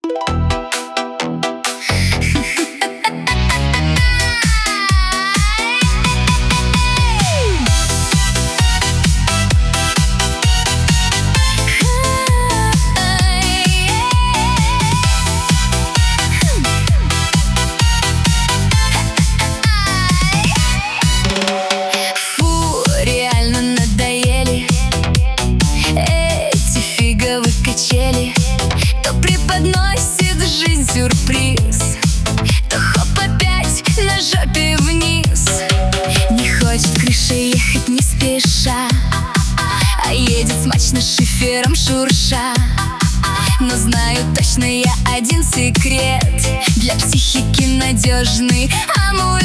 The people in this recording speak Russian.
То преподносит жизнь сюрприз, то хоп опять на жопе вниз. Не хочет крыши ехать не спеша, а едет смачно шифером шурша. Но знаю точно я один секрет: для психики надежный амулет.